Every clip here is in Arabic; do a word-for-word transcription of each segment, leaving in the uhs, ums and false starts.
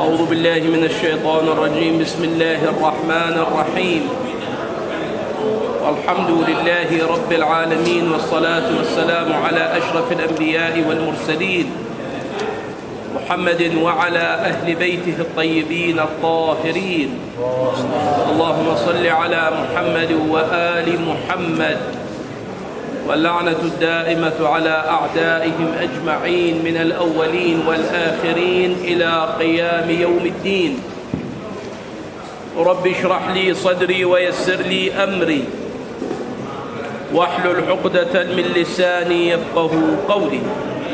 أعوذ بالله من الشيطان الرجيم. بسم الله الرحمن الرحيم. والحمد لله رب العالمين، والصلاة والسلام على أشرف الأنبياء والمرسلين محمد وعلى أهل بيته الطيبين الطاهرين. اللهم صل على محمد وآل محمد، واللعنة الدائمة على أعدائهم أجمعين من الأولين والآخرين إلى قيام يوم الدين. رب اشرح لي صدري ويسر لي أمري واحلل عقدة من لساني يفقه قولي.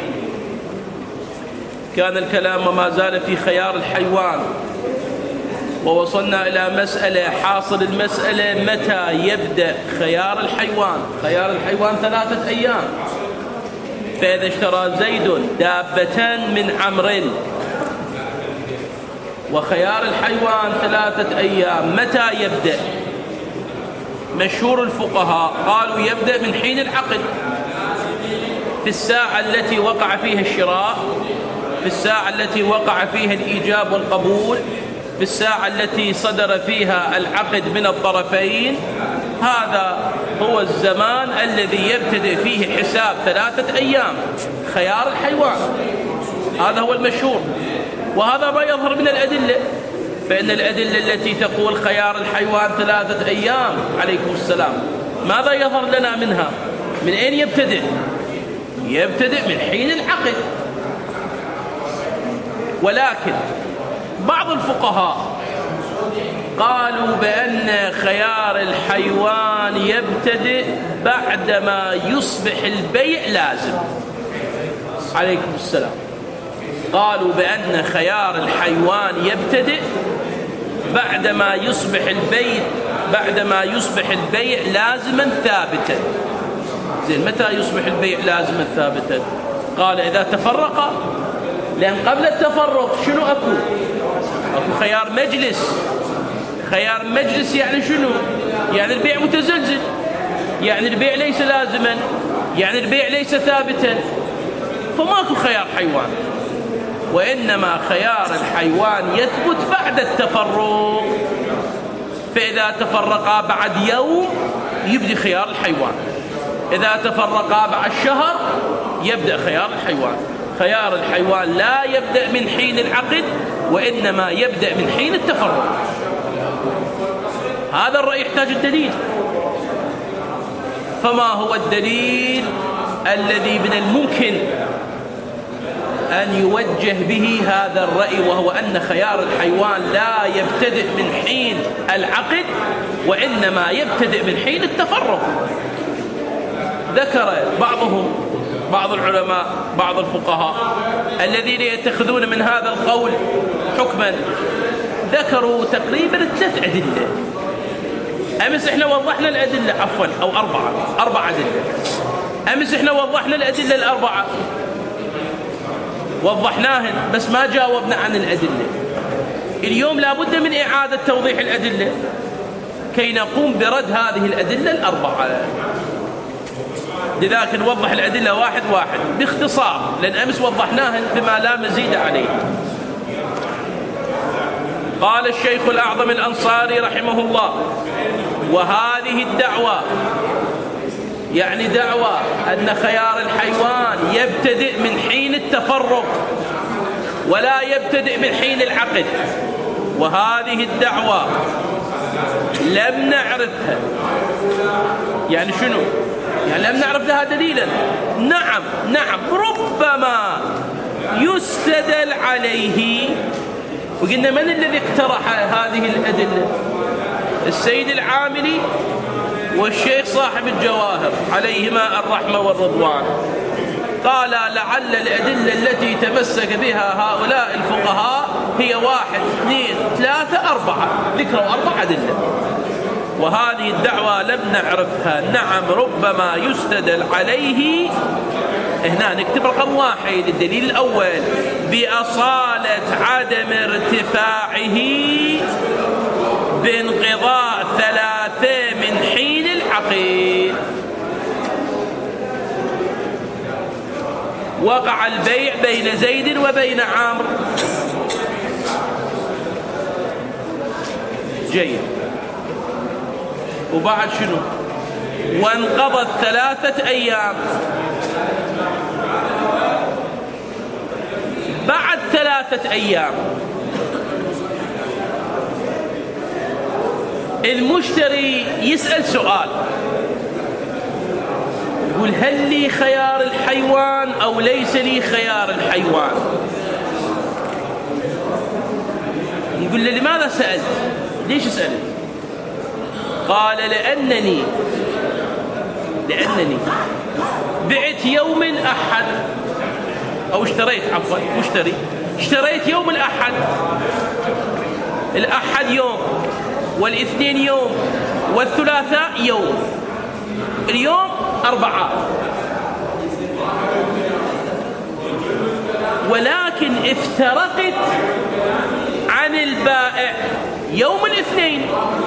كان الكلام وما زال في خيار الحيوان، ووصلنا إلى مسألة. حاصل المسألة متى يبدأ خيار الحيوان؟ خيار الحيوان ثلاثة أيام. فإذا اشترى زيد دابة من عمرو وخيار الحيوان ثلاثة أيام، متى يبدأ؟ مشهور الفقهاء قالوا يبدأ من حين العقد، في الساعة التي وقع فيها الشراء، في الساعة التي وقع فيها الإيجاب والقبول، في الساعة التي صدر فيها العقد من الطرفين. هذا هو الزمان الذي يبتدئ فيه حساب ثلاثة أيام خيار الحيوان. هذا هو المشهور، وهذا ما يظهر من الأدلة. فإن الأدلة التي تقول خيار الحيوان ثلاثة أيام، عليكم السلام، ماذا يظهر لنا منها؟ من أين يبتدئ؟ يبتدئ من حين العقد. ولكن بعض الفقهاء قالوا بأن خيار الحيوان يبتدئ بعدما يصبح البيع لازم. عليكم السلام. قالوا بأن خيار الحيوان يبتدئ بعدما يصبح البيع بعدما يصبح البيع لازما ثابتا. زين، متى يصبح البيع لازما ثابتا؟ قال إذا تفرق. لأن قبل التفرق شنو أكو؟ أكو خيار مجلس. خيار مجلس يعني شنو؟ يعني البيع متزلزل، يعني البيع ليس لازما، يعني البيع ليس ثابتا، فماكو خيار حيوان. وإنما خيار الحيوان يثبت بعد التفرق. فإذا تفرقا بعد يوم يبدأ خيار الحيوان، إذا تفرقا بعد شهر يبدأ خيار الحيوان. خيار الحيوان لا يبدأ من حين العقد، وإنما يبدأ من حين التفرق. هذا الرأي يحتاج الدليل. فما هو الدليل الذي من الممكن أن يوجه به هذا الرأي، وهو أن خيار الحيوان لا يبتدئ من حين العقد، وإنما يبتدئ من حين التفرق؟ ذكر بعضهم بعض العلماء بعض الفقهاء الذين يتخذون من هذا القول حكما، ذكروا تقريبا ثلاث أدلة. أمس إحنا وضحنا الأدلة، عفوا أو أربعة أربعة أدلة. أمس إحنا وضحنا الأدلة الأربعة، وضحناهن، بس ما جاوبنا عن الأدلة. اليوم لابد من إعادة توضيح الأدلة كي نقوم برد هذه الأدلة الأربعة. لذلك نوضح الأدلة واحد واحد باختصار، لأن أمس وضحناهن بما لا مزيد عليه. قال الشيخ الأعظم الأنصاري رحمه الله: وهذه الدعوة، يعني دعوة أن خيار الحيوان يبتدئ من حين التفرق ولا يبتدئ من حين العقد، وهذه الدعوة لم نعرفها. يعني شنو؟ يعني لم نعرف لها دليلا. نعم نعم ربما يستدل عليه. وقلنا من الذي اقترح هذه الأدلة؟ السيد العاملي والشيخ صاحب الجواهر عليهما الرحمة والرضوان. قال لعل الأدلة التي تمسك بها هؤلاء الفقهاء هي واحد اثنين ثلاثة أربعة، ذكروا أربعة أدلة، وهذه الدعوة لم نعرفها. نعم ربما يستدل عليه. هنا نكتب رقم واحد، الدليل الأول: بأصالة عدم ارتفاعه بانقضاء ثلاثة من حين العقد. وقع البيع بين زيد وبين عمرو، جيد. وبعد شنو؟ وانقضت ثلاثة أيام. بعد ثلاثة أيام المشتري يسأل سؤال، يقول هل لي خيار الحيوان أو ليس لي خيار الحيوان؟ يقول له لماذا سألت؟ ليش سألت؟ قال لأنني لأنني بعت يوم الأحد، أو اشتريت عفوا مشتري اشتريت يوم الأحد. الأحد يوم، والاثنين يوم، والثلاثاء يوم، اليوم أربعة. ولكن افترقت عن البائع يوم الاثنين.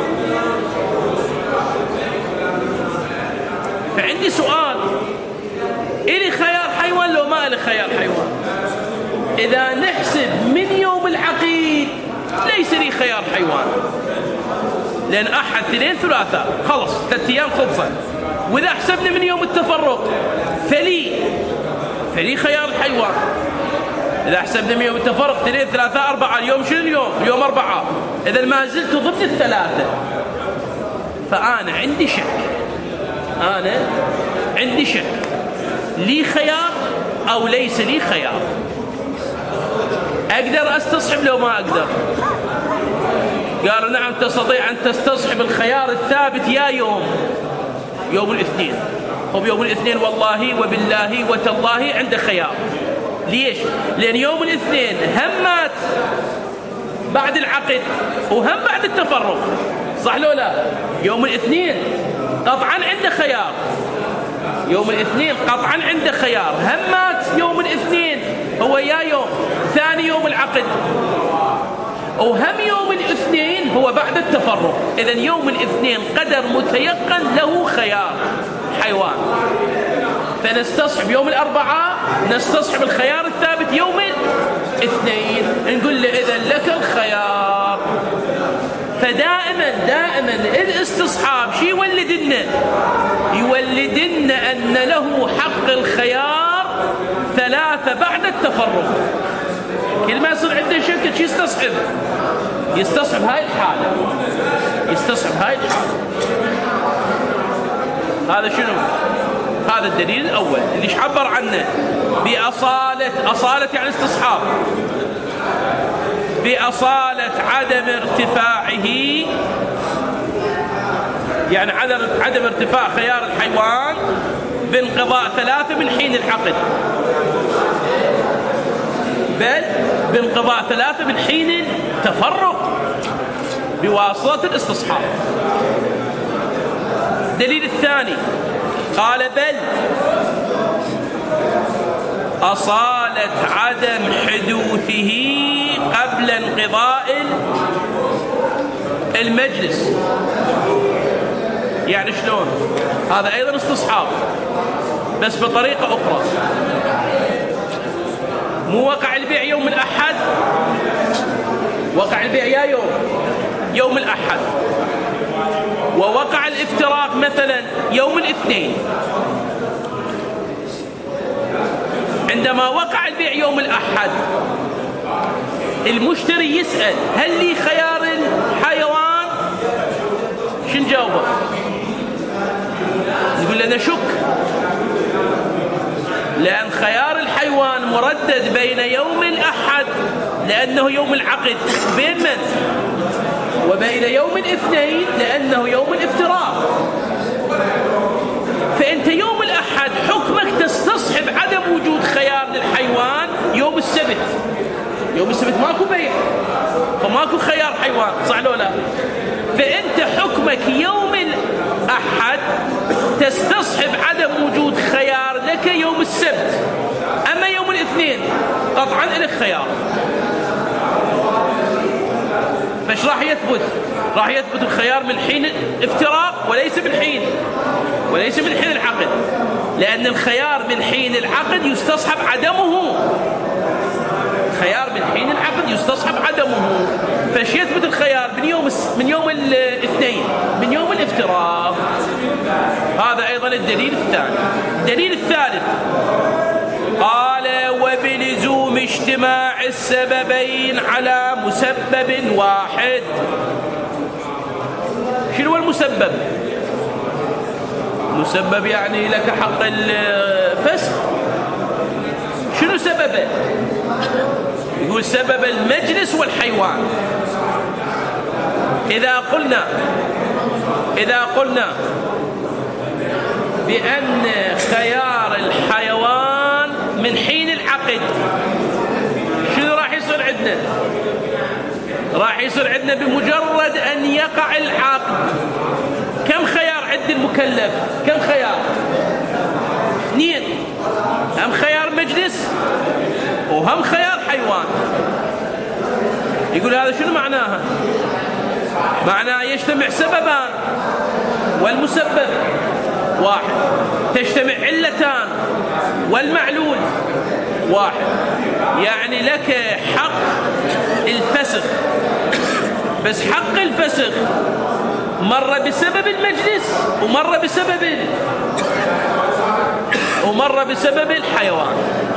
فعندي سؤال، إلي خيار حيوان لو ما إلي خيار حيوان؟ إذا نحسب من يوم العقيد ليس لي خيار حيوان، لأن أحد اثنين ثلاثاء خلص ثلاثة أيام خلصة. وإذا حسبنا من يوم التفرق فلي فلي خيار الحيوان. إذا حسبنا من يوم التفرق اثنين ثلاثة أربعة، اليوم شنو اليوم؟ اليوم أربعة. إذا ما زلت ضمن الثلاثة، فأنا عندي شك أنا عندي شك لي خيار أو ليس لي خيار. أقدر أستصحب لو ما أقدر؟ قال نعم تستطيع أن تستصحب الخيار الثابت يا يوم يوم الاثنين. طب يوم الاثنين والله وبالله وتالله عنده خيار. ليش؟ لأن يوم الاثنين هم مات بعد العقد وهم بعد التفرق، صح لو لا؟ يوم الاثنين قطعا عنده خيار، يوم الاثنين قطعا عنده خيار. هم مات يوم الاثنين هو يا يوم ثاني يوم العقد، وهم يوم الاثنين هو بعد التفرق. إذن يوم الاثنين قدر متيقن له خيار حيوان، فنستصحب يوم الأربعاء نستصحب الخيار الثابت يوم الاثنين، نقول له إذن لك الخيار. فدائما دائما الاستصحاب شي يولدنا يولدنا أن له حق الخيار ثلاثة بعد التفرق. كل ما يصير عنده شركة شي يستصحب يستصحب هاي الحالة يستصحب هاي الحالة. هذا شنو؟ هذا الدليل الأول اللي ايش عبر عنه بأصالة. أصالة يعني استصحاب، بأصالة عدم ارتفاعه، يعني عدم عدم ارتفاع خيار الحيوان بانقضاء ثلاثة من حين العقد، بل بانقضاء ثلاثة من حين التفرق بواسطة الاستصحاب. الدليل الثاني قال بل أصالة عدم حدوثه قبل انقضاء المجلس. يعني شلون؟ هذا أيضا استصحاب بس بطريقة أخرى. مو وقع البيع يوم الأحد، وقع البيع يا يوم يوم الأحد، ووقع الافتراق مثلا يوم الاثنين. عندما وقع البيع يوم الأحد المشتري يسأل هل لي خيار الحيوان؟ شن جاوبه؟ يقول لنا شك، لأن خيار الحيوان مردد بين يوم الأحد لأنه يوم العقد بين من؟ وبين يوم الاثنين لأنه يوم الافتراق. فأنت يوم الأحد حكمك تستصحب عدم وجود خيار للحيوان يوم السبت. يوم السبت ماكو بيع فماكو خيار حيوان، صح لو لا؟ فأنت حكمك يوم الأحد تستصحب عدم وجود خيار لك يوم السبت. أما يوم الاثنين قطعا لك خيار. فايش راح يثبت؟ راح يثبت الخيار من حين الافتراق وليس من حين وليس من حين العقد، لأن الخيار من حين العقد يستصحب عدمه. خيار من حين العقد يستصحب عدمه. فش يثبت الخيار من يوم من يوم الاثنين، من يوم الافتراق. هذا أيضا الدليل الثاني. الدليل الثالث قال وبلزوم اجتماع السببين على مسبب واحد. شنو المسبب؟ مسبب يعني لك حق الفسخ. شنو سببه؟ يقول سبب المجلس والحيوان. إذا قلنا إذا قلنا بأن خيار الحيوان من حين العقد، شنو راح يصير عندنا؟ راح يصير عندنا بمجرد أن يقع العقد كم خيار عند المكلف؟ كم خيار؟ اثنين، هم خيار مجلس وهم خيار حيوان. يقول هذا شنو معناها؟ معناه يجتمع سببان والمسبب واحد، تجتمع علتان والمعلول واحد. يعني لك حق الفسخ، بس حق الفسخ مرة بسبب المجلس ومرة بسبب ومرة بسبب الحيوان.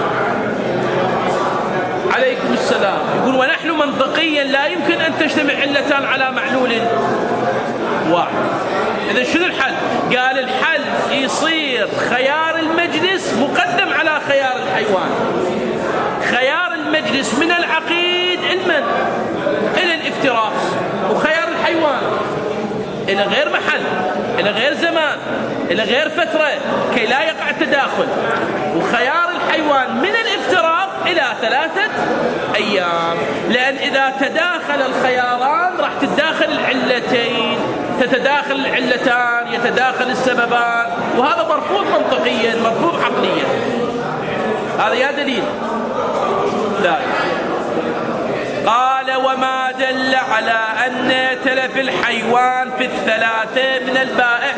عليكم السلام. يقول ونحن منطقيا لا يمكن أن تجتمع علتان على معلول واحد. إذا شنو الحل؟ قال الحل يصير خيار المجلس مقدم على خيار الحيوان. خيار المجلس من العقيد المن إلى الافتراق، وخيار الحيوان إلى غير محل، إلى غير زمان، إلى غير فترة كي لا يقع التداخل. وخيار الحيوان من الافتراق إلى ثلاثة أيام، لأن إذا تداخل الخياران راح تتداخل العلتين، تتداخل العلتان، يتداخل السببان، وهذا مرفوض منطقيا، مرفوض عقليا. هذا يا دليل ثالث. قال وما دل على أن تلف الحيوان في الثلاثة من البائع،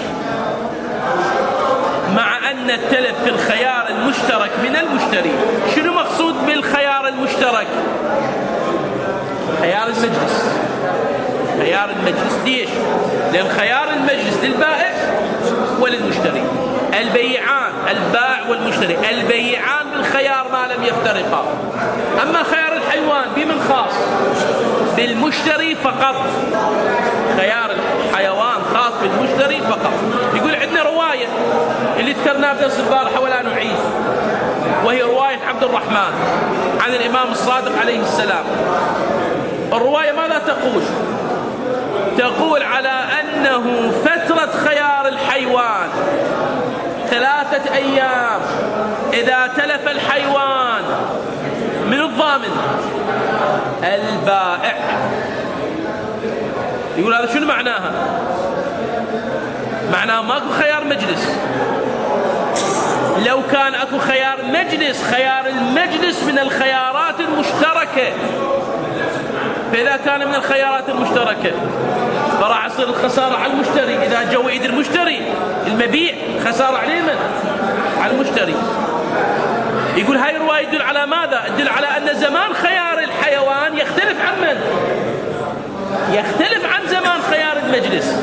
مع أن التلف في الخيار المشترك من المشتري. شنو مقصود بالخيار المشترك؟ خيار المجلس. خيار المجلس ليش؟ لأن خيار المجلس للبائع وللمشتري. البيعان، البائع والمشتري، البيعان بالخيار ما لم يفترقا. أما خيار الحيوان بمن خاص؟ بالمشتري فقط. خيار الحيوان خاص بالمشتري فقط. يقول عندنا رواية اللي ذكرناها بدرس البارحة ولا نعيد، وهي رواية عبد الرحمن عن الإمام الصادق عليه السلام. الرواية ماذا تقول؟ تقول على أنه فترة خيار الحيوان ثلاثة أيام. إذا تلف الحيوان من الضامن البائع. يقول هذا شنو معناها؟ معناها ماكو خيار مجلس. لو كان اكو خيار مجلس، خيار المجلس من الخيارات المشتركة، فإذا كان من الخيارات المشتركة فراح يصير الخسارة على المشتري. إذا جو إيد المشتري المبيع خسارة عليه من؟ على المشتري. يقول هاي الرواية يدل على ماذا؟ يدل على أن زمان خيار الحيوان يختلف عن من؟ يختلف عن زمان خيار المجلس،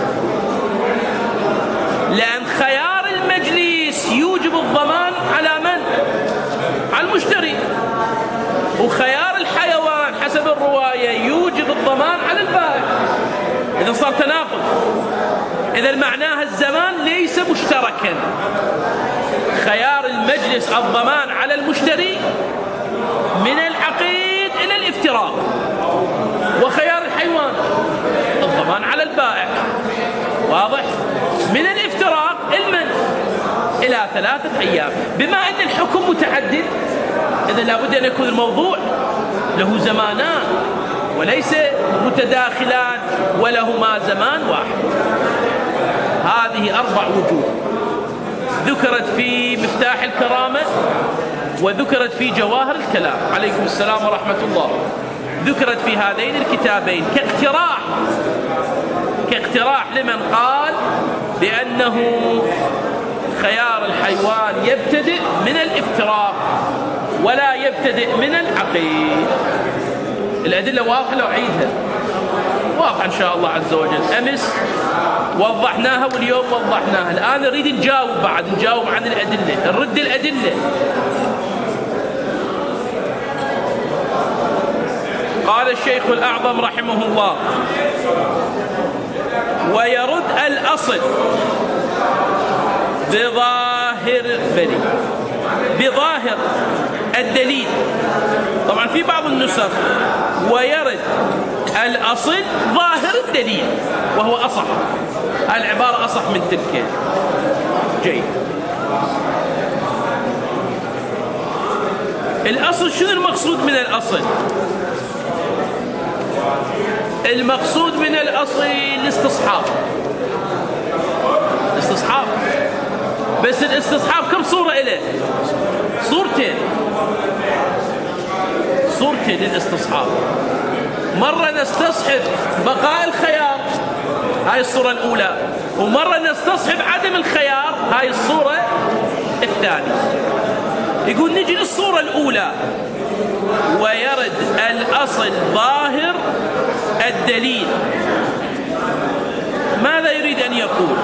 لأن خيار المجلس يوجب الضمان على من؟ على المشتري، وخيار الحيوان حسب الرواية يوجب الضمان على البائع. إذا صار تناقض. إذا معناها الزمان ليس مشتركا. خيار المجلس الضمان على المشتري من العقيد إلى الافتراق، وخيار الحيوان الضمان على البائع. واضح؟ من الافتراق المن إلى ثلاثة أيام. بما أن الحكم متعدد، إذا لابد أن يكون الموضوع له زمانان وليس متداخلان ولهما زمان واحد. هذه أربع وجوه ذكرت في مفتاح الكرامة وذكرت في جواهر الكلام. عليكم السلام ورحمة الله. ذكرت في هذين الكتابين كاقتراح كاقتراح لمن قال بأنه خيار الحيوان يبتدئ من الافتراق ولا يبتدئ من العقيد. الأدلة واضحة لو عيدها واضحة إن شاء الله عز وجل. أمس وضحناها واليوم وضحناها، الآن نريد نجاوب بعد نجاوب عن الأدلة، نرد الأدلة. قال الشيخ الأعظم رحمه الله: ويرد الأصل بظاهر بني بظاهر الدليل. طبعا في بعض النسخ ويرد الأصل ظاهر الدليل، وهو أصح، العبارة أصح من تلك. جيد. الأصل شنو المقصود من الأصل؟ المقصود من الأصل الاستصحاب. الاستصحاب، بس الاستصحاب كم صورة إله؟ صورتين صورتين للاستصحاب. مرة نستصحب بقاء الخيار، هاي الصورة الأولى، ومرة نستصحب عدم الخيار، هاي الصورة الثانية. يقول نجي للصورة الأولى: ويرد الأصل ظاهر الدليل. ماذا يريد أن يقول؟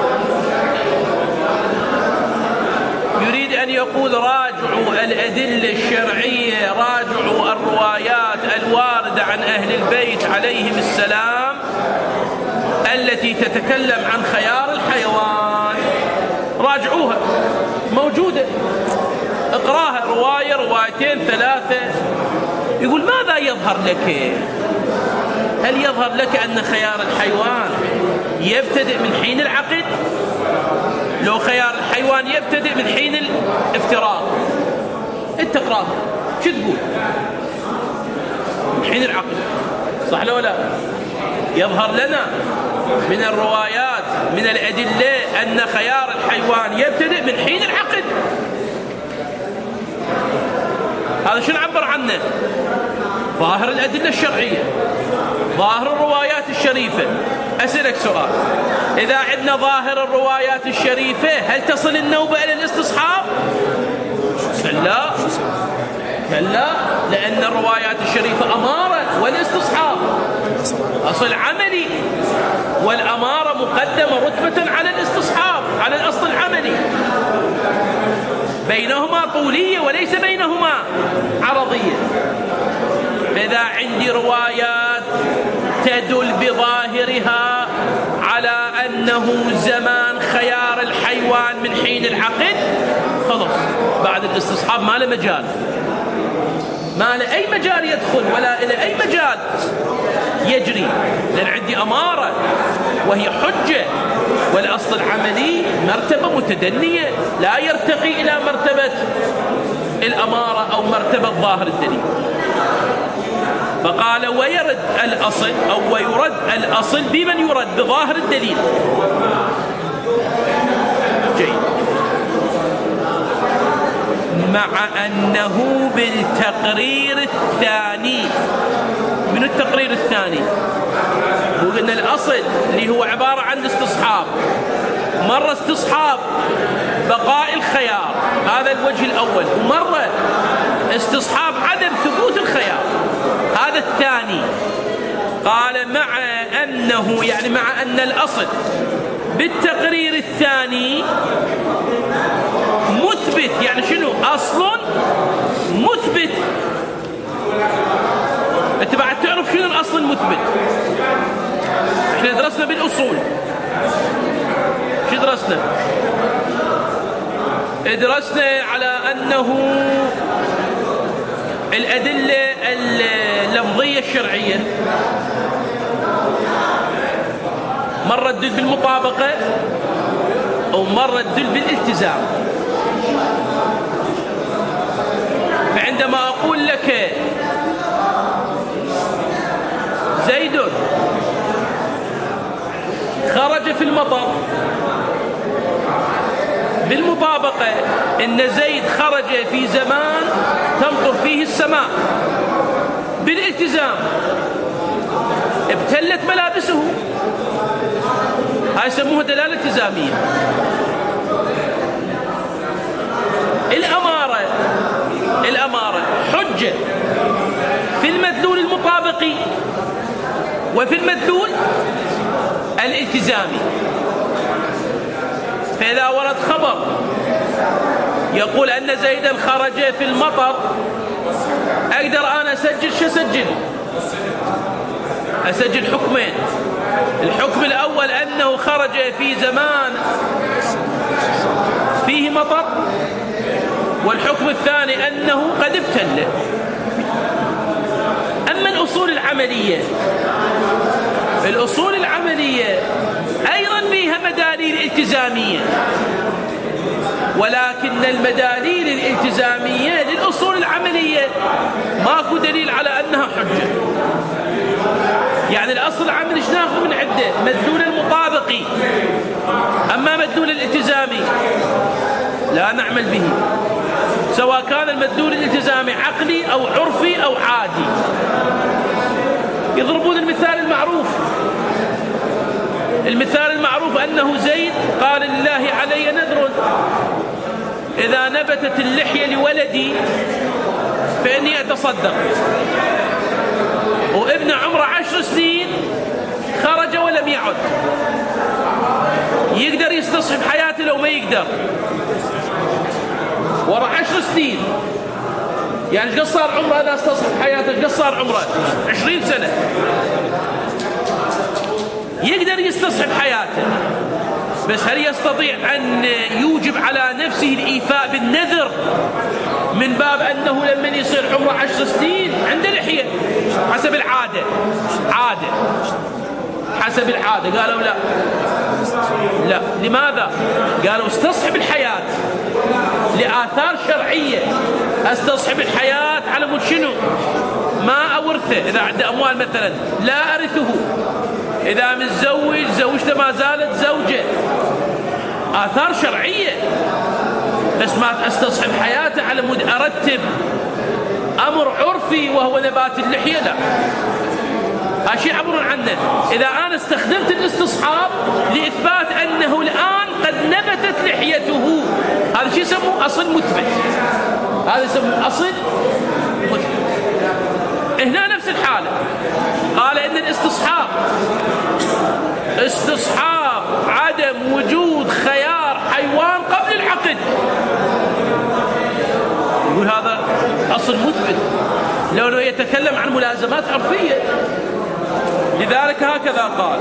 يريد أن يقول راجعوا الأدلة الشرعية، راجعوا الروايات الواردة عن أهل البيت عليهم السلام التي تتكلم عن خيار الحيوان، راجعوها، موجودة، اقراها، رواية روايتين ثلاثة. يقول ماذا يظهر لك؟ هل يظهر لك أن خيار الحيوان يبتدئ من حين العقد؟ لو خيار الحيوان يبتدئ من حين الافتراض، انت اقراها، شو تقول؟ من حين العقد، صح لو لا؟ يظهر لنا من الروايات من الأدلة أن خيار الحيوان يبتدئ من حين العقد. هذا شو نعبر عنه؟ ظاهر الأدلة الشرعية، ظاهر الروايات الشريفة. أسألك سؤال: إذا عندنا ظاهر الروايات الشريفة هل تصل النوبة إلى الاستصحاب؟ كلا كلا، لأن الروايات الشريفة أمارة والاستصحاب أصل عملي، والأمارة مقدمة رتبة على الاستصحاب، على الأصل العملي. بينهما طولية وليس بينهما عرضية. فإذا عندي روايات تدل بظاهرها على أنه زمان خيار الحيوان من حين العقد، خلص بعد الاستصحاب ما له مجال، ما له أي مجال يدخل ولا إلى أي مجال يجري، لأن عندي أمارة وهي حجة، والأصل العملي مرتبة متدنية لا يرتقي إلى مرتبة الأمارة أو مرتبة ظاهر الدليل. فقال ويرد الأصل أو ويرد الأصل بمن يرد؟ بظاهر الدليل. جيد. مع أنه بالتقرير الثاني. من التقرير الثاني؟ هو أن الأصل اللي هو عبارة عن استصحاب، مرة استصحاب بقاء الخيار، هذا الوجه الأول، ومرة استصحاب عدم ثبوت الخيار، هذا الثاني. قال مع أنه، يعني مع أن الأصل بالتقرير الثاني مثبت. يعني شنو أصل مثبت؟ انت بعد تعرف شنو الأصل المثبت. احنا درسنا بالأصول، شو درسنا؟ درسنا على أنه الأدلة اللفظية الشرعية مرة تدل بالمطابقة ومرة تدل بالالتزام. فعندما أقول لك زيد خرج في المطر، بالمطابقة إن زيد خرج في زمان تمطر فيه السماء، بالالتزام ابتلت ملابسه، هاي يسموها دلالة التزامية. الأمارة الأمارة حجة في المدلول المطابقي، وفي المدلول الالتزامي. فإذا ورد خبر يقول أن زيدا خرج في المطر، أقدر أنا أسجل شو أسجل؟ أسجل حكمين. الحكم الأول أنه خرج في زمان فيه مطر، والحكم الثاني أنه قد ابتل. أما الأصول العملية، الأصول العملية أيضا فيها مداليل التزامية، ولكن المداليل الالتزامية للأصول العملية ماكو دليل على أنها حجة. يعني الأصل العملي ايش ناخذ من عده؟ مدلول المطابقي. أما مدلول الالتزامي لا نعمل به، سواء كان المدلول الالتزامي عقلي أو عرفي أو عادي. يضربون المثال المعروف، المثال المعروف أنه زيد قال لله علي نذر، إذا نبتت اللحية لولدي فإني أتصدق. وابن عمره عشر سنين خرج ولم يعد، يقدر يستصحب حياته لو ما يقدر؟ ورا عشر سنين، يعني ايش صار عمره إذا استصحب حياته؟ ايش صار عمره؟ عشرين سنة. يقدر يستصحب حياته، بس هل يستطيع أن يوجب على نفسه الإيفاء بالنذر من باب أنه لما يصير عمره عشر سنين عنده لحية حسب العادة؟ عادة حسب العادة. قالوا لا لا. لماذا؟ قالوا استصحب الحياة لآثار شرعية. استصحب الحياة على مود شنو؟ ما أورثه. إذا عنده أموال مثلا لا أرثه، إذا متزوج زوجته ما زالت زوجة، آثار شرعية. بس ما استصحب حياته على مود أرتب أمر عرفي وهو نبات اللحية، لا. هذا شيء عبر عنه. إذا أنا استخدمت الاستصحاب لإثبات أنه الآن قد نبتت لحيته، هذا شيء يسموه أصل مثبت. هذا يسموه أصل مثبت. هنا نفس الحالة، قال إن الاستصحاب استصحاب عدم وجود خيار حيوان قبل العقد. يقول هذا أصل مثبت لو يتكلم عن ملازمات عرفية. لذلك هكذا قال: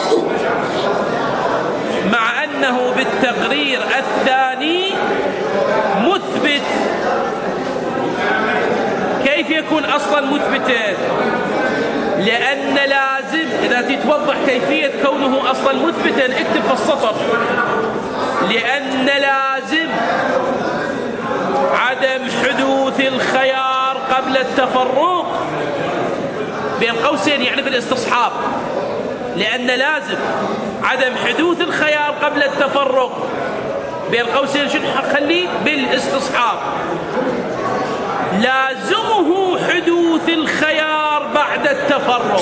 مع أنه بالتقرير الثاني مثبت. كيف يكون أصلا مثبتا؟ لأن لازم، إذا تتوضح كيفية كونه أصلا مثبتا اكتب في السطر: لأن لازم عدم حدوث الخيار قبل التفرق، بين قوسين يعني بالاستصحاب. لأن لازم عدم حدوث الخيار قبل التفرق، بين قوسين شنو خليه؟ بالاستصحاب. لازمه حدوث الخيار بعد التفرق.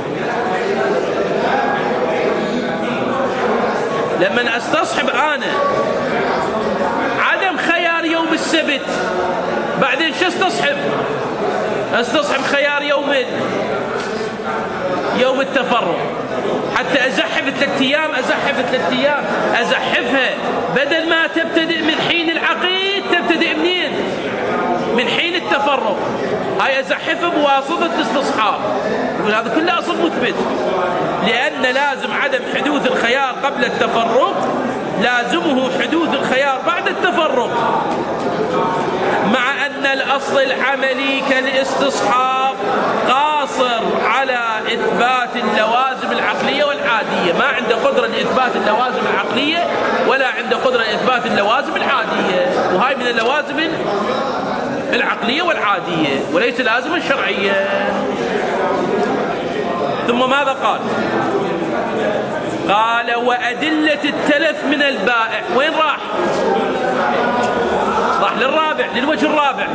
لما استصحب أنا عدم خيار يوم السبت، بعدين شو استصحب؟ استصحب خيار يوم يوم التفرق، حتى أزحف ثلاث أيام أزحف ثلاث أيام أزحفها، بدل ما تبتدئ من حين العقيد تبتدئ منين؟ من حين التفرق. هاي أزحفها بواسطة الاستصحاب. يقول هذا كله أصل مثبت. لأن لازم عدم حدوث الخيار قبل التفرق، لازمه حدوث الخيار بعد التفرق، مع أن الأصل العملي كالاستصحاب قاصر على إثبات اللوازم العقلية والعادية. ما عنده قدرة لإثبات اللوازم العقلية ولا عنده قدرة لإثبات اللوازم العادية، وهاي من اللوازم العقلية والعادية وليس لازما شرعية. ثم ماذا قال؟ قال: وأدلة التلف من البائع. وين راح؟ راح للرابع، للوجه الرابع.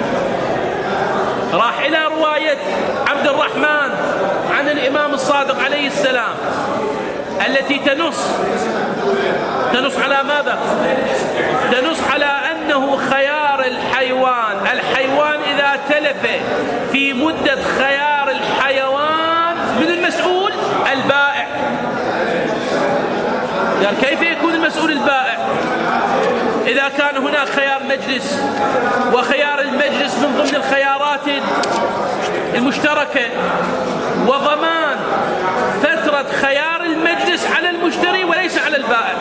راح إلى رواية عبد الرحمن عن الإمام الصادق عليه السلام التي تنص تنص على ماذا؟ تنص على أنه خيار الحيوان، الحيوان إذا تلف في مدة خيار الحيوان من المسؤول؟ البائع. قال كيف يكون المسؤول البائع إذا كان هناك خيار مجلس، وخيار المجلس من ضمن الخيارات المشتركة، وضمان فترة خيار المجلس على المشتري وليس على البائع؟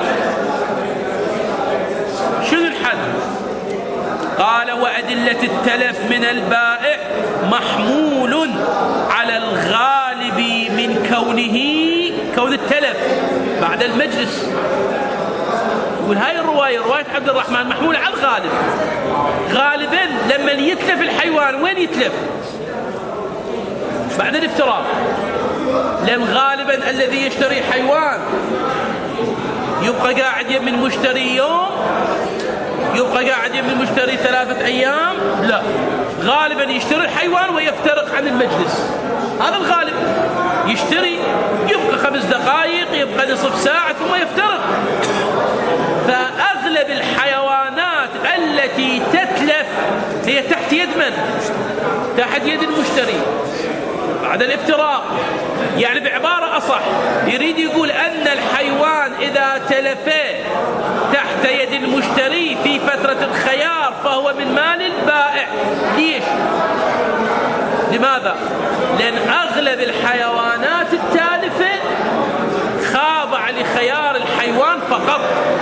شنو الحل؟ قال وأدلة التلف من البائع محمول على الغالب من كونه كون التلف بعد المجلس. يقول هاي الرواية رواية عبد الرحمن محمولة على الغالب. غالبا لما يتلف الحيوان وين يتلف؟ بعد الافتراق. لأن غالبا الذي يشتري حيوان يبقى قاعد يم المشتري يوم، يبقى قاعد يم المشتري ثلاثة أيام، لا، غالبا يشتري الحيوان ويفترق عن المجلس. هذا الغالب، يشتري يبقى خمس دقائق، يبقى نصف ساعة، ثم يفترق. فأغلب الحيوانات التي تتلف هي تحت يد من؟ تحت يد المشتري بعد الافتراق. يعني بعبارة أصح يريد يقول أن الحيوان إذا تلف تحت يد المشتري في فترة الخيار فهو من مال البائع. ليش؟ لماذا؟ لأن أغلب الحيوانات التالفة خاضعة لخيار الحيوان فقط،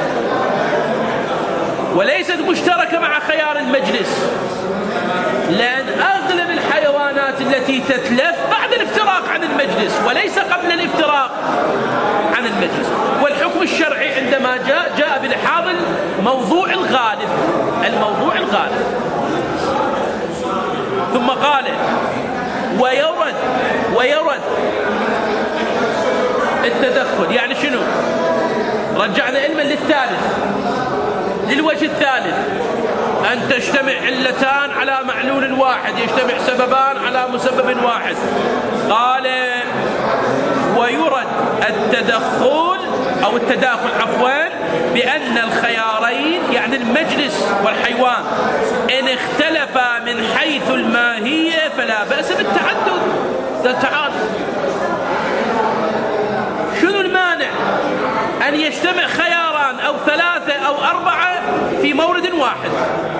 وليست مشتركة مع خيار المجلس. لأن أغلب الحيوانات التي تتلف بعد الافتراق عن المجلس وليس قبل الافتراق عن المجلس. والحكم الشرعي عندما جاء جاء بلحاظ الموضوع الغالب، الموضوع الغالب. ثم قال ويرد ويرد التدخل. يعني شنو؟ رجعنا علما للثالث، للوجه الثالث، أن تجتمع علتان على معلول واحد، يجتمع سببان على مسبب واحد. قال ويرد التدخل أو التداخل عفوا بأن الخيارين يعني المجلس والحيوان إن اختلفا من حيث الماهية فلا بأس بالتعدد. تعال، شنو المانع أن يجتمع خياران أو ثلاثة أو أربعة في مورد واحد؟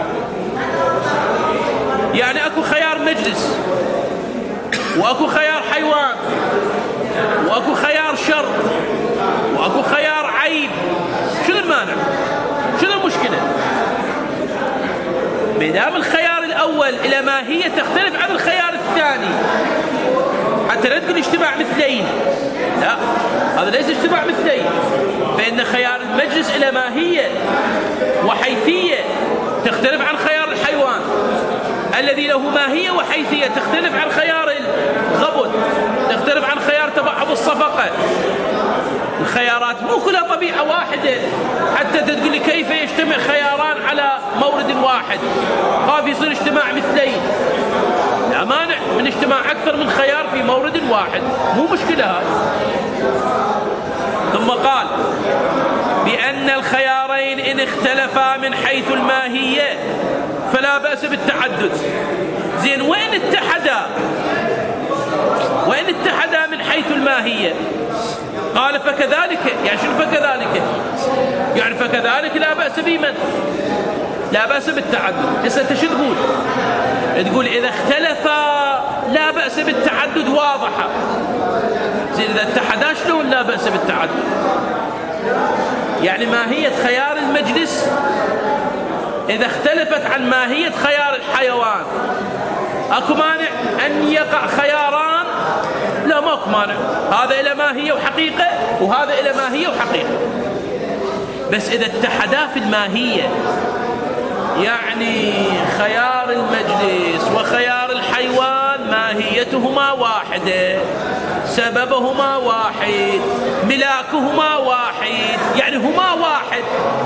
يعني أكو خيار مجلس، وأكو خيار حيوان، وأكو خيار شر، وأكو خيار عيب. شنو المانع؟ شنو المشكلة؟ بدام الخيار الأول إلى ماهية تختلف عن الخيار الثاني، حتى لا تقول اجتماع مثلين، لا، هذا ليس اجتماع مثلين. فإن خيار المجلس إلى ماهية وحيثية تختلف عن خيار الحيوان، الذي له ماهية وحيثية تختلف عن خيار الغبن، تختلف عن خيار تبعض الصفقة. الخيارات مو كلها طبيعة واحدة حتى تقول لي كيف يجتمع خياران على مورد واحد، خاف يصير اجتماع مثلين. لا مانع من اجتماع أكثر من خيار في مورد واحد، مو مشكلة هذه. ثم قال بأن الخيارين إن اختلفا من حيث الماهية فلا بأس بالتعدد. زين، وين اتحدا؟ وين اتحدا من حيث الماهية؟ قال فكذلك. يعني شنو فكذلك؟ يعني فكذلك لا بأس بمن؟ لا بأس بالتعدد. هسه انت شو تقول؟ تقول إذا اختلفا لا بأس بالتعدد واضحة. زين، إذا اتحدا شلون لا بأس بالتعدد؟ يعني ماهية خيار المجلس إذا اختلفت عن ماهية خيار الحيوان، أكو مانع أن يقع خياران؟ لا، ماكو مانع. هذا إلى ماهية وحقيقة وهذا إلى ماهية وحقيقة. بس إذا اتحدا في الماهية، يعني خيار المجلس وخيار الحيوان ماهيتهما واحدة، سببهما واحد، ملاكهما واحد، يعني هما واحد،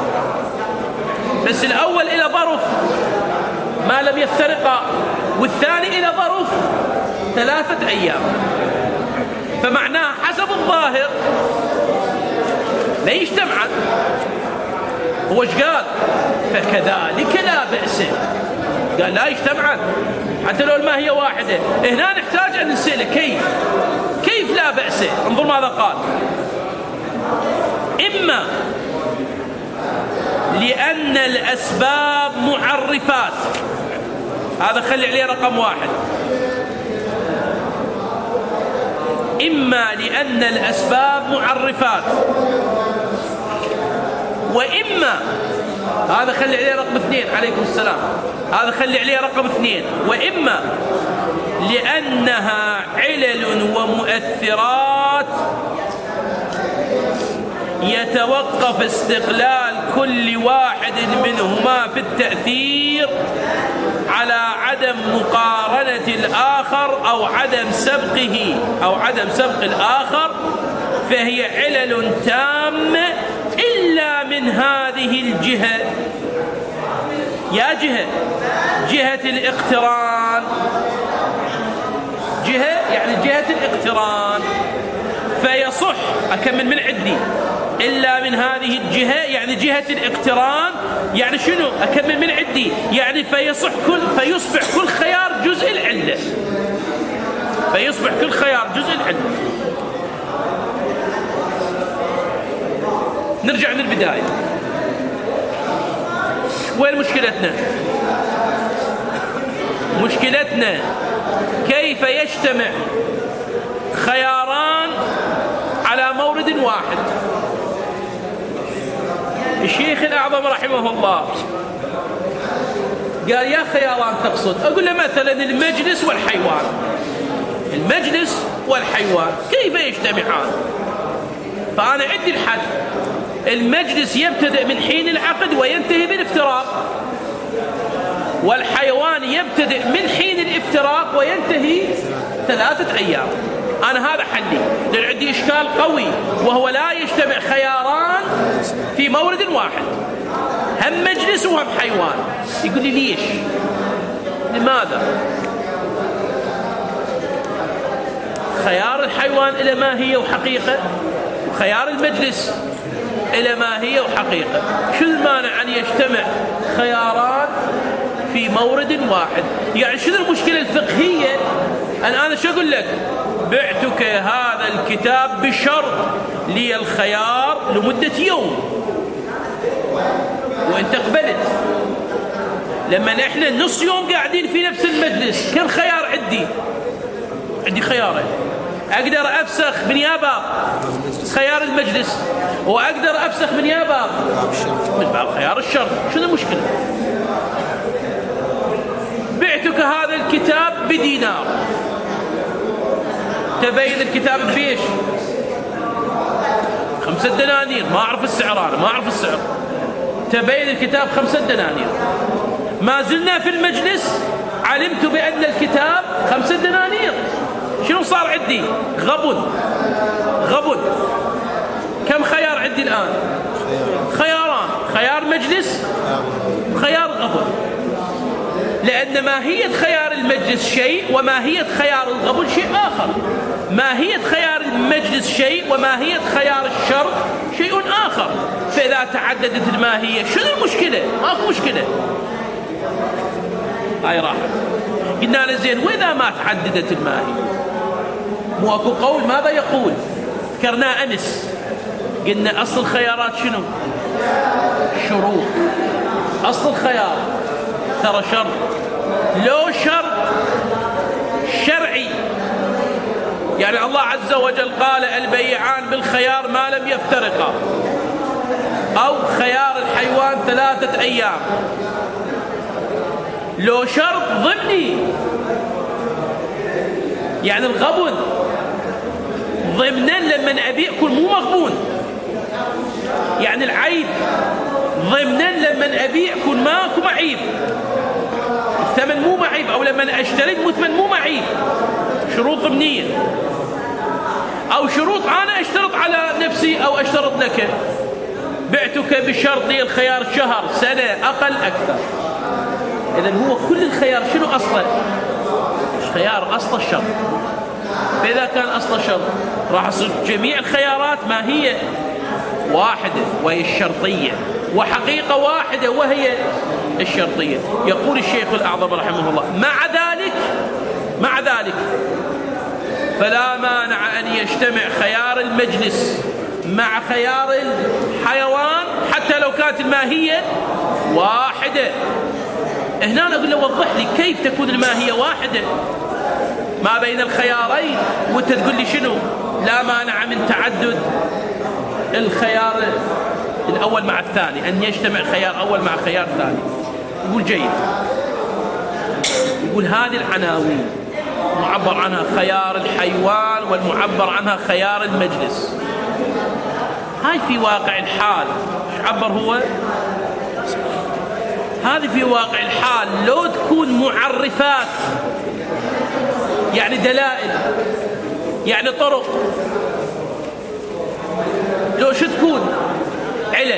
بس الأول إلى ظرف ما لم يفترقا، والثاني إلى ظرف ثلاثة أيام. فمعناه حسب الظاهر لا يجتمعان. هو ايش قال؟ فكذلك لا بأس. قال لا يجتمعان حتى لو الماهية واحدة. هنا نحتاج أن نسأله كيف كيف لا لا بأس. انظر ماذا قال: إما لأن الأسباب معرفات، هذا خلي عليه رقم واحد، إما لأن الأسباب معرفات، وإما، هذا خلي عليه رقم اثنين، عليكم السلام، هذا خلي عليه رقم اثنين، وإما لأنها علل ومؤثرات يتوقف استقلال كل واحد منهما في التأثير على عدم مقارنة الآخر أو عدم سبقه أو عدم سبق الآخر، فهي علل تامة إلا من هذه الجهة. يا جهة جهة الاقتران، جهة يعني جهة الاقتران، فيصح، أكمل من عندي، إلا من هذه الجهة يعني جهة الاقتران، يعني شنو؟ أكمل من عندي، يعني فيصح كل فيصبح كل خيار جزء العلة، فيصبح كل خيار جزء العلة. نرجع من البداية، وين مشكلتنا؟ مشكلتنا كيف يجتمع خياران على مورد واحد. الشيخ الأعظم رحمه الله قال: يا خياران تقصد؟ أقول له مثلا المجلس والحيوان، المجلس والحيوان كيف يجتمعان؟ فأنا عندي الحد، المجلس يبتدئ من حين العقد وينتهي بالافتراق، والحيوان يبتدئ من حين الافتراق وينتهي ثلاثة أيام. أنا هذا حلي، لأن عندي إشكال قوي، وهو لا يجتمع خياران في مورد واحد، هم مجلس وهم حيوان. يقول لي: ليش؟ لماذا؟ خيار الحيوان إلى ماهية وحقيقة، وخيار المجلس إلى ماهية وحقيقة. شو المانع أن يجتمع خياران في مورد واحد؟ يعني شنو المشكلة الفقهية أن أنا شو أقول لك؟ بعتك هذا الكتاب بشرط لي الخيار لمدة يوم، وأنت قبلت. لما احنا نص يوم قاعدين في نفس المجلس، كم خيار عندي؟ عندي خيارين، أقدر أفسخ من يا باب خيار المجلس، وأقدر أفسخ من يا باب من باب خيار الشرط. شنو المشكلة؟ بعتك هذا الكتاب بدينار، تبين الكتاب بفيش خمسة دنانير، ما أعرف السعر، أنا ما أعرف السعر، تبين الكتاب خمسة دنانير. ما زلنا في المجلس، علمت بأن الكتاب خمسة دنانير. شنو صار عندي؟ غبن غبن. كم خيار عندي الآن؟ خياران، خيار مجلس وخيار غبن. لأن ماهية خيار المجلس شيء، وماهية خيار الغبن شيء آخر. ماهية خيار المجلس شيء، وماهية خيار الشرط شيء آخر. فإذا تعددت الماهية شنو المشكلة؟ ما في مشكلة، هاي راحت. قلنا له: زين، وإذا ما تعددت الماهية؟ مو أكو قول ماذا يقول؟ ذكرناه أمس، قلنا أصل الخيارات شنو؟ شروط. أصل الخيار ترى شرط، لو شرط شرعي، يعني الله عز وجل قال: البيعان بالخيار ما لم يفترقا، أو خيار الحيوان ثلاثة أيام. لو شرط ضمني، يعني الغبن ضمنا لما أبيع يكون مو مغبون، يعني العيب ضمنا لما أبيع يكون ماكو معيب، الثمن مو معيب، أو لما أشتري المثمن مو معيب. شروط ضمنية، أو شروط أنا أشترط على نفسي أو أشترط لك. بعتك بشرط لي الخيار شهر، سنة، أقل أكثر. إذن هو كل الخيار شنو أصله؟ خيار أصل الشرط. فإذا كان أصل الشرط راح يصير جميع الخيارات ما هي واحدة وهي الشرطية، وحقيقة واحدة وهي الشرطية. يقول الشيخ الأعظم رحمه الله: مع ذلك مع ذلك فلا مانع أن يجتمع خيار المجلس مع خيار الحيوان حتى لو كانت الماهية واحدة. هنا أقول له وضح لي كيف تكون الماهية واحدة ما بين الخيارين وانت تقول لي شنو؟ لا مانع من تعدد الخيار الأول مع الثاني، أن يجتمع خيار أول مع خيار ثاني. يقول جيد. يقول هذه العناوين معبر عنها خيار الحيوان والمعبر عنها خيار المجلس، هاي في واقع الحال ايش عبر هو؟ هذه في واقع الحال لو تكون معرفات يعني دلائل يعني طرق، لو شو تكون؟ علل.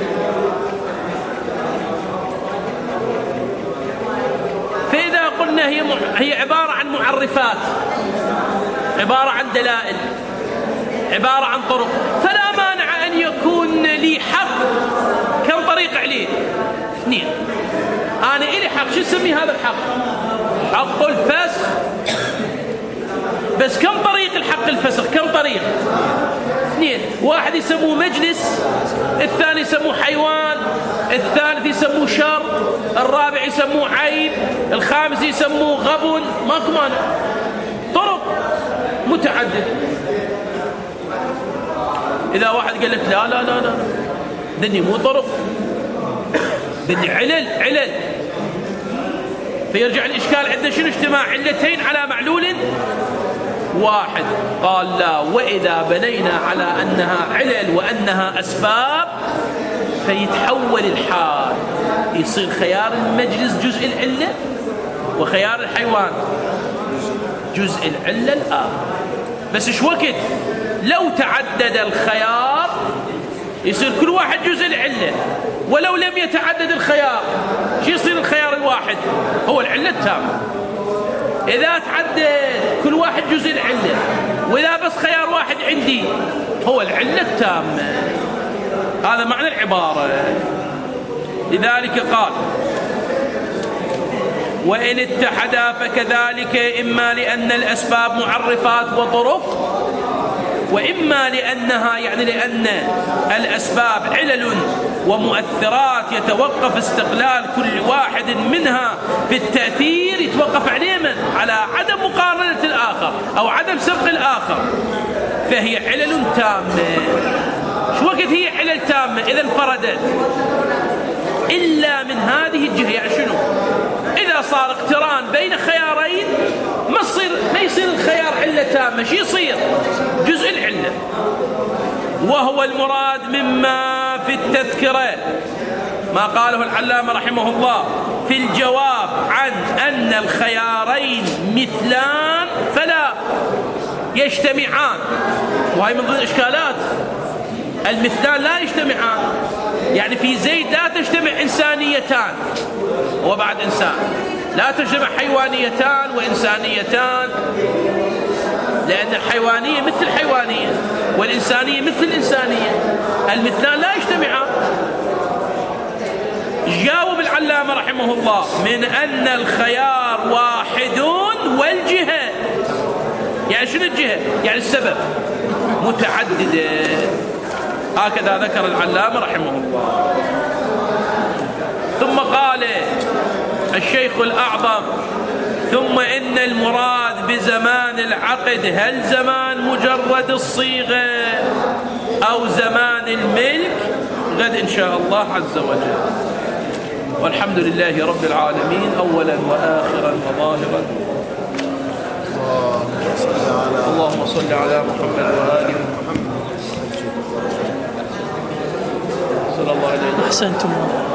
فإذا قلنا هي هي عبارة عن معرفات، عبارة عن دلائل، عبارة عن طرق، فلا مانع أن يكون لي حق. كم طريق عليه؟ اثنين. أنا إلي حق، شو نسمي هذا الحق؟ حق الفسخ. بس كم طريق الحق الفسخ؟ كم طريق؟ اثنين. واحد يسموه مجلس، الثاني يسموه حيوان، الثالث يسموه شر، الرابع يسموه عيب، الخامس يسموه غبن. ماكو مانع، طرق متعددة. إذا واحد قال لك لا لا لا لا دني مو طرق، دني علل علل، فيرجع الإشكال عندنا شنو؟ اجتماع علتين على معلول واحد. قال لا، وإذا بنينا على أنها علل وأنها أسباب فيتحول الحال، يصير خيار المجلس جزء العلة وخيار الحيوان جزء العلة الآخر. بس ايش وقت لو تعدد الخيار يصير كل واحد جزء العلة، ولو لم يتعدد الخيار شو يصير الخيار الواحد؟ هو العلة التامة. إذا تعدد كل واحد جزء العلة، وإذا بس خيار واحد عندي هو العلة التامة. هذا معنى العبارة. لذلك قال وإن اتحدا فكذلك، إما لأن الأسباب معرفات وطرق، وإما لأنها يعني لأن الأسباب علل ومؤثرات يتوقف استقلال كل واحد منها في التأثير، يتوقف عليه من؟ على عدم مقارنة الآخر أو عدم سبق الآخر، فهي علل تامة. شو وقت هي علل تامة؟ إذا انفردت إلا من هذه الجهة. يعني شنو؟ إذا صار اقتران بين خيارين ما يصير ما يصير الخيار علة تامة، شو يصير؟ جزء العلة. وهو المراد مما في التذكرة ما قاله العلامة رحمه الله في الجواب عن أن الخيارين مثلان فلا يجتمعان. وهي من ضمن الإشكالات، المثلان لا يجتمعان. يعني في زيد لا تجتمع إنسانيتان وبعد إنسان، لا تجتمع حيوانيتان وإنسانيتان، لأن الحيوانية مثل الحيوانية والإنسانية مثل الإنسانية، المثلان لا يجتمعان. جاوب العلامة رحمه الله من أن الخيار واحد والجهة، يعني شنو الجهة؟ يعني السبب متعددة. هكذا ذكر العلامة رحمه الله. ثم قال الشيخ الأعظم ثم إن المراد بزمان العقد هل زمان مجرد الصيغة أو زمان الملك؟ غد إن شاء الله عز وجل. والحمد لله رب العالمين أولا وآخرا وظاهرا. اللهم صل على محمد وآل محمد. صلى الله عليه وسلم. أحسنتم.